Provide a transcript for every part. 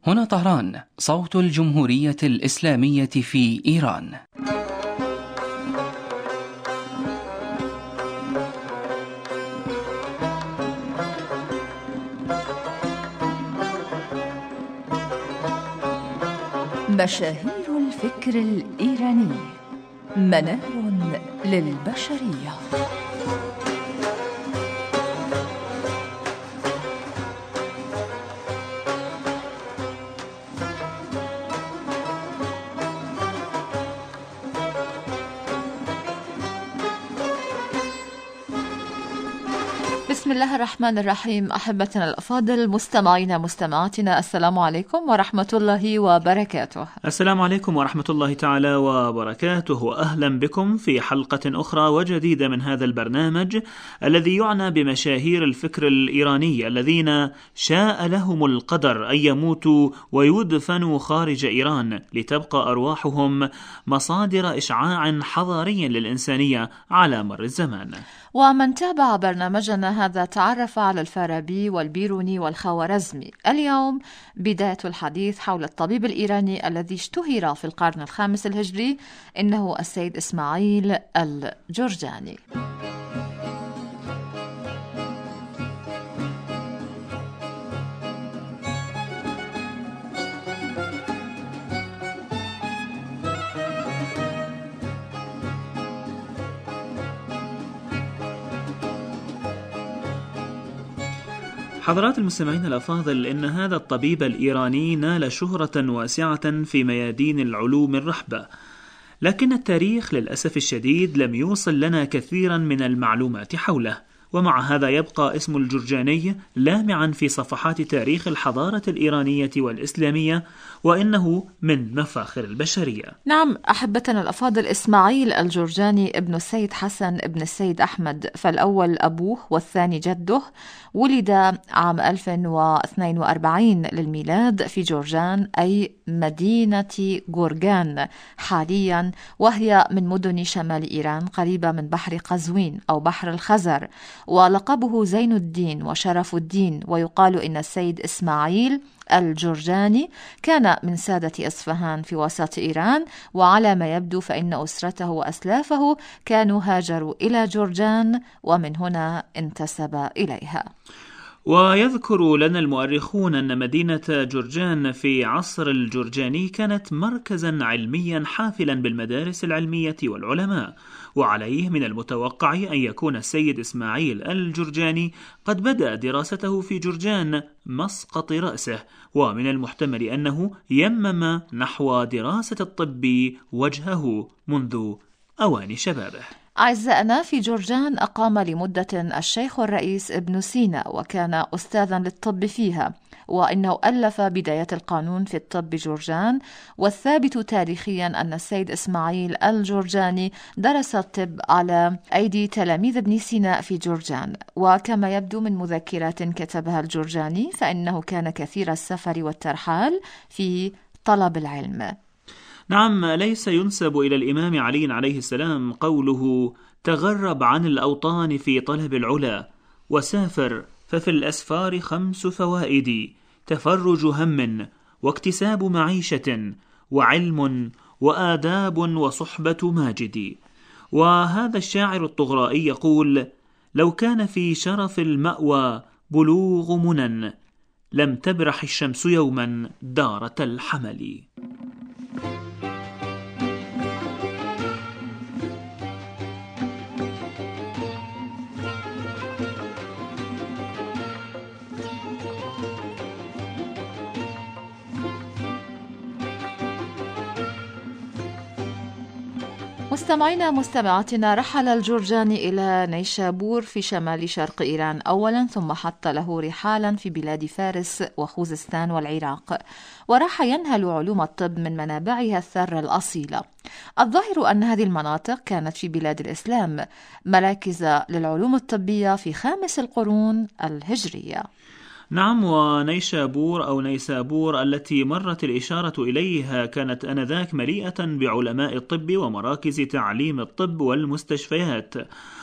هنا طهران، صوت الجمهورية الإسلامية في إيران. مشاهير الفكر الإيراني، منار للبشرية. بسم الله الرحمن الرحيم. أحبتنا الأفاضل، مستمعينا مستمعاتنا، السلام عليكم ورحمة الله وبركاته. السلام عليكم ورحمة الله تعالى وبركاته، وأهلا بكم في حلقة أخرى وجديدة من هذا البرنامج الذي يعنى بمشاهير الفكر الإيراني الذين شاء لهم القدر أن يموتوا ويدفنوا خارج إيران لتبقى أرواحهم مصادر إشعاع حضاري للإنسانية على مر الزمان. ومن تابع برنامجنا هذا تعرف على الفارابي والبيروني والخوارزمي. اليوم بداية الحديث حول الطبيب الإيراني الذي اشتهر في القرن الخامس الهجري، إنه السيد إسماعيل الجرجاني. حضرات المستمعين الأفاضل، إن هذا الطبيب الإيراني نال شهرة واسعة في ميادين العلوم الرحبة، لكن التاريخ للأسف الشديد لم يوصل لنا كثيرا من المعلومات حوله، ومع هذا يبقى اسم الجرجاني لامعا في صفحات تاريخ الحضارة الإيرانية والإسلامية، وإنه من مفاخر البشرية. نعم أحبتنا الأفاضل، إسماعيل الجرجاني ابن السيد حسن ابن السيد أحمد، فالأول أبوه والثاني جده، ولد عام 1042 للميلاد في جورجان، أي مدينة جورجان حاليا، وهي من مدن شمال إيران قريبة من بحر قزوين أو بحر الخزر، ولقبه زين الدين وشرف الدين. ويقال إن السيد إسماعيل الجرجاني كان من سادة إصفهان في وسط إيران، وعلى ما يبدو فإن أسرته وأسلافه كانوا هاجروا إلى جورجان ومن هنا انتسب إليها. ويذكر لنا المؤرخون أن مدينة جورجان في عصر الجرجاني كانت مركزا علميا حافلا بالمدارس العلمية والعلماء، وعليه من المتوقع أن يكون السيد إسماعيل الجرجاني قد بدأ دراسته في جورجان مسقط رأسه، ومن المحتمل أنه يمم نحو دراسة الطب وجهه منذ أوان شبابه. أعزائنا، في جورجان أقام لمدة الشيخ الرئيس ابن سينا، وكان أستاذا للطب فيها، وإنه ألف بداية القانون في الطب بجورجان. والثابت تاريخيا أن السيد إسماعيل الجرجاني درس الطب على أيدي تلاميذ ابن سينا في جورجان. وكما يبدو من مذكرات كتبها الجرجاني فإنه كان كثير السفر والترحال في طلب العلم. نعم، ليس ينسب إلى الإمام علي عليه السلام قوله: تغرب عن الأوطان في طلب العلا وسافر، ففي الأسفار 5 فوائد: تفرج هم، واكتساب معيشة، وعلم، وآداب، وصحبة ماجد. وهذا الشاعر الطغرائي يقول: لو كان في شرف المأوى بلوغ منن، لم تبرح الشمس يوما دارة الحمل. مستمعينا مستمعاتنا، رحل الجرجاني إلى نيشابور في شمال شرق إيران أولا، ثم حط له رحالا في بلاد فارس وخوزستان والعراق، وراح ينهل علوم الطب من منابعها الثارة الأصيلة. الظاهر أن هذه المناطق كانت في بلاد الإسلام مراكز للعلوم الطبية في 5 القرون الهجرية. نعم، ونيشابور أو نيسابور التي مرت الإشارة إليها كانت آنذاك مليئة بعلماء الطب ومراكز تعليم الطب والمستشفيات،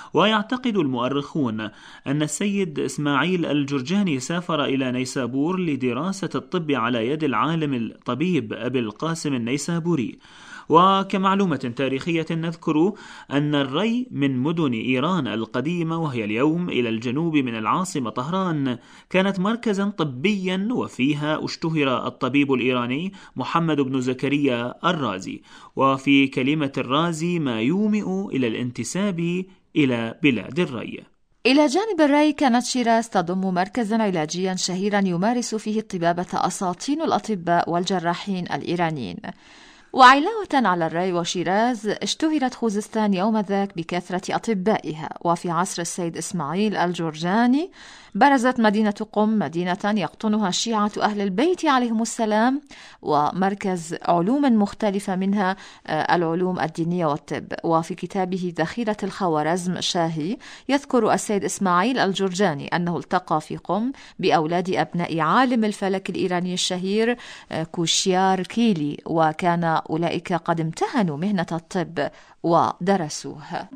ويعتقد المؤرخون أن السيد إسماعيل الجرجاني سافر إلى نيسابور لدراسة الطب على يد العالم الطبيب أبي القاسم النيسابوري. وكمعلومة تاريخية نذكر أن الري من مدن إيران القديمة، وهي اليوم إلى الجنوب من العاصمة طهران، كانت مركزا طبيا، وفيها اشتهر الطبيب الإيراني محمد بن زكريا الرازي، وفي كلمة الرازي ما يومئ إلى الانتساب إلى بلاد الري. إلى جانب الري كانت شيراز تضم مركزا علاجيا شهيرا يمارس فيه الطبابة أساطين الأطباء والجراحين الإيرانيين. وعلاوة على الري وشيراز، اشتهرت خوزستان يوم ذاك بكثرة أطبائها. وفي عصر السيد إسماعيل الجرجاني برزت مدينة قم مدينة يقطنها شيعة أهل البيت عليهم السلام، ومركز علوم مختلفة منها العلوم الدينية والطب. وفي كتابه ذخيرة الخوارزم شاهي يذكر السيد إسماعيل الجرجاني أنه التقى في قم بأولاد أبناء عالم الفلك الإيراني الشهير كوشيار كيلي، وكان أولئك قد امتهنوا مهنة الطب ودرسوها.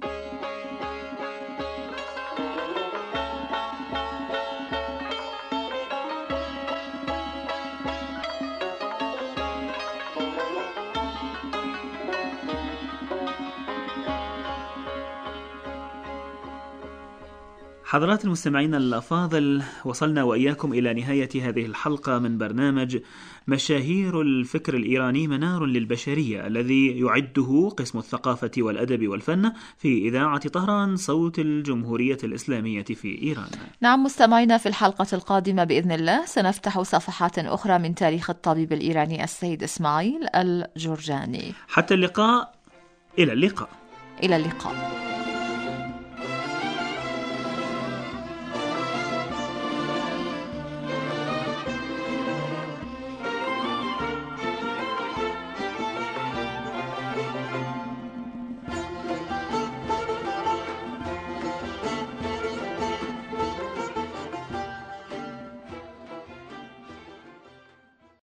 حضرات المستمعين الأفاضل، وصلنا وإياكم إلى نهاية هذه الحلقة من برنامج مشاهير الفكر الإيراني منار للبشرية، الذي يعده قسم الثقافة والأدب والفن في إذاعة طهران صوت الجمهورية الإسلامية في إيران. نعم مستمعينا، في الحلقة القادمة بإذن الله سنفتح صفحات أخرى من تاريخ الطبيب الإيراني السيد إسماعيل الجرجاني. حتى اللقاء، إلى اللقاء. إلى اللقاء.